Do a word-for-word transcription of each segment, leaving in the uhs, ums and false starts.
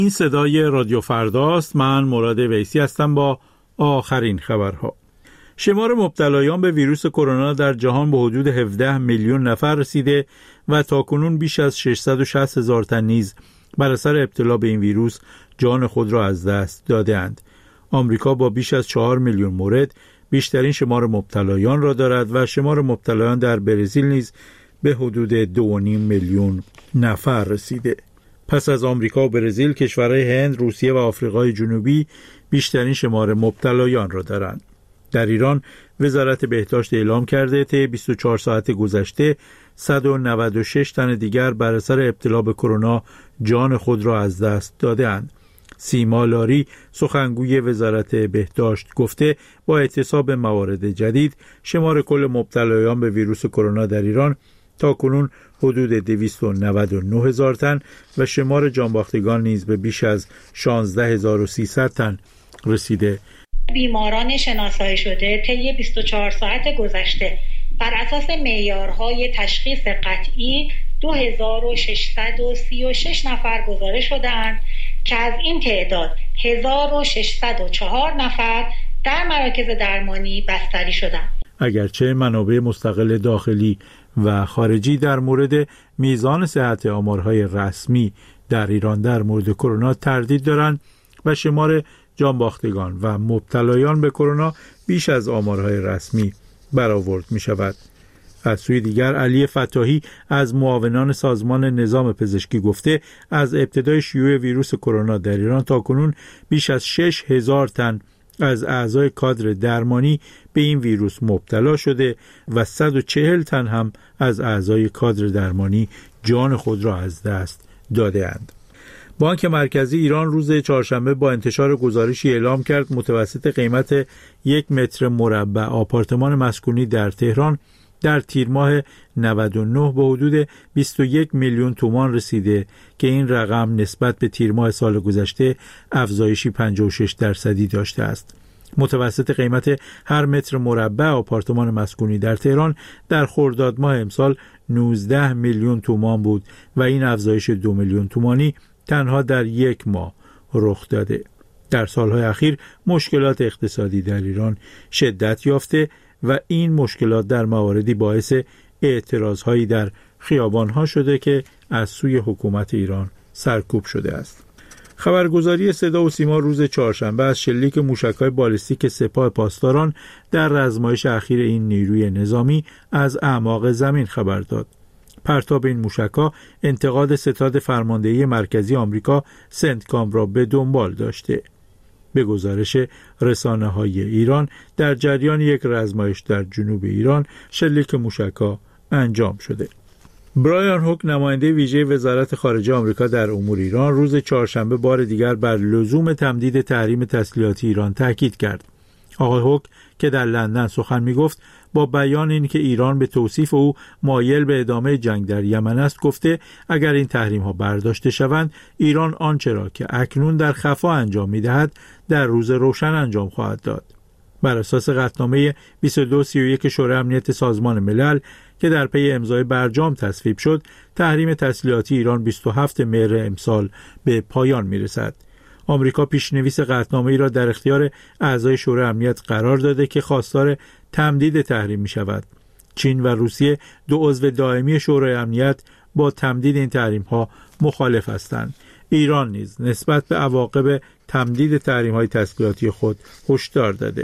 این صدای رادیو فرداست. من مراد ویسی هستم با آخرین خبرها. شمار مبتلایان به ویروس کرونا در جهان به حدود هفده میلیون نفر رسیده و تاکنون بیش از ششصد و شصت هزار تن نیز بر اثر ابتلا به این ویروس جان خود را از دست داده‌اند. آمریکا با بیش از چهار میلیون مورد بیشترین شمار مبتلایان را دارد و شمار مبتلایان در برزیل نیز به حدود دو و نیم میلیون نفر رسیده. پس از آمریکا و برزیل، کشورهای هند، روسیه و آفریقای جنوبی بیشترین شمار مبتلایان را دارند. در ایران وزارت بهداشت اعلام کرده طی بیست و چهار ساعت گذشته صد و نود و شش تن دیگر بر اثر ابتلا به کرونا جان خود را از دست داده‌اند. سیما لاری، سخنگوی وزارت بهداشت، گفته با اعتصاب موارد جدید شمار کل مبتلایان به ویروس کرونا در ایران تا کنون حدود دویست و نود و نه هزار تن و شمار جانباختگان نیز به بیش از شانزده هزار و سیصد تن رسیده. بیماران شناسایی شده طی بیست و چهار ساعت گذشته بر اساس معیارهای تشخیص قطعی دو هزار و ششصد و سی و شش نفر گزارش شده‌اند که از این تعداد هزار و ششصد و چهار نفر در مراکز درمانی بستری شدند. اگرچه منابع مستقل داخلی و خارجی در مورد میزان صحت آمارهای رسمی در ایران در مورد کرونا تردید دارند و شمار جانباختگان و مبتلایان به کرونا بیش از آمارهای رسمی برآورد می شود. از سوی دیگر علی فتاحی از معاونان سازمان نظام پزشکی گفته از ابتدای شیوع ویروس کرونا در ایران تا کنون بیش از شش هزار تن از اعضای کادر درمانی به این ویروس مبتلا شده و صد و چهل تن هم از اعضای کادر درمانی جان خود را از دست داده اند. بانک مرکزی ایران روز چهارشنبه با انتشار گزارشی اعلام کرد متوسط قیمت یک متر مربع آپارتمان مسکونی در تهران در تیر ماه نود و نه به حدود بیست و یک میلیون تومان رسیده که این رقم نسبت به تیر ماه سال گذشته افزایشی پنجاه و شش درصدی داشته است. متوسط قیمت هر متر مربع آپارتمان مسکونی در تهران در خرداد ماه امسال نوزده میلیون تومان بود و این افزایش دو میلیون تومانی تنها در یک ماه رخ داده. در سالهای اخیر مشکلات اقتصادی در ایران شدت یافته و این مشکلات در مواردی باعث اعتراضهایی در خیابانها شده که از سوی حکومت ایران سرکوب شده است. خبرگزاری صدا و سیما روز چهارشنبه از شلیک موشک‌های بالستیک سپاه پاسداران در رزمایش اخیر این نیروی نظامی از اعماق زمین خبر داد. پرتاب این موشک‌ها انتقاد ستاد فرماندهی مرکزی آمریکا سنتکام را به دنبال داشته. به گزارش رسانه‌های ایران در جریان یک رزمایش در جنوب ایران شلیک موشک‌ها انجام شده. برایان هوک، نماینده ویژه وزارت خارجه آمریکا در امور ایران، روز چهارشنبه بار دیگر بر لزوم تمدید تحریم تسلیحاتی ایران تاکید کرد. آقای هوک که در لندن سخن می‌گفت با بیان این که ایران به توصیف او مایل به ادامه جنگ در یمن است گفته اگر این تحریم‌ها برداشته شوند ایران آنچه را که اکنون در خفا انجام می‌دهد در روز روشن انجام خواهد داد. بر اساس قطعنامه بیست و دو سی و یک شورای امنیت سازمان ملل که در پی امضای برجام تصویب شد، تحریم تسلیحاتی ایران بیست و هفتم مهر امسال به پایان می‌رسد. آمریکا پیشنویس قطعنامه‌ای را در اختیار اعضای شورای امنیت قرار داده که خواستار تمدید تحریم می‌شود. چین و روسیه، دو عضو دائمی شورای امنیت، با تمدید این تحریم‌ها مخالف هستند. ایران نیز نسبت به عواقب تمدید تحریم‌های تسلیحاتی خود هشدار داده.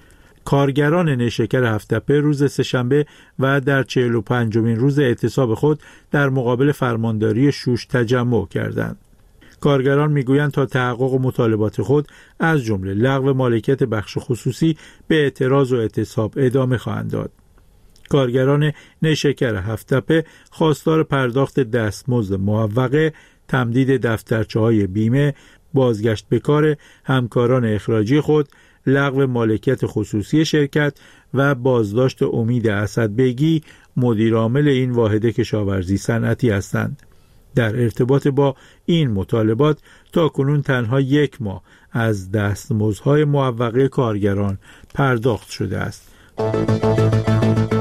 کارگران نیشکر هفت‌تپه روز سه‌شنبه و در چهل و پنجمین روز اعتصاب خود در مقابل فرمانداری شوش تجمع کردند. کارگران میگویند تا تحقق مطالبات خود از جمله لغو مالکیت بخش خصوصی به اعتراض و اعتصاب ادامه خواهند داد. کارگران نیشکر هفت‌تپه خواستار پرداخت دستمزد معوقه، تمدید دفترچه‌های بیمه، بازگشت به کار همکاران اخراجی خود، لغو مالکیت خصوصی شرکت و بازداشت امید اسدبیگی، مدیرعامل این واحد کشاورزی صنعتی هستند. در ارتباط با این مطالبات تا کنون تنها یک ماه از دستمزدهای معوقه کارگران پرداخت شده است.